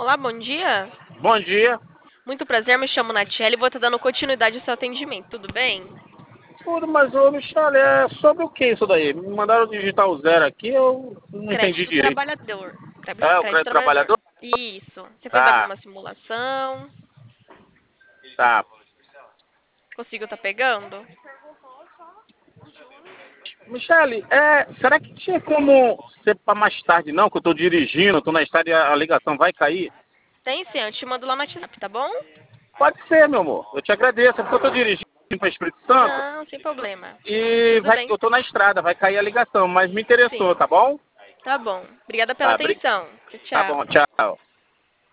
Olá, bom dia. Bom dia. Muito prazer, me chamo Natiele e vou estar dando continuidade ao seu atendimento, tudo bem? Tudo, mas ô Michele, é sobre o que isso daí? Me mandaram digitar o zero aqui, eu não entendi Crédito direito. trabalhador. É, o Crédito crédito trabalhador. trabalhador? Isso. Você fez Tá, alguma simulação? tá. Consigo estar pegando? Michele, será que tinha como ser para mais tarde não? Que eu tô dirigindo, tô na estrada e a ligação vai cair? Tem sim, eu te mando lá no WhatsApp, tá bom? Pode ser, meu amor. Eu te agradeço, é porque eu tô dirigindo para Espírito Santo Não, sem problema. e Tudo bem. eu tô na estrada, vai cair a ligação, mas me interessou, Sim. tá bom? Tá bom. Obrigada pela Tá, atenção. Tchau, tá bom, tchau. tchau.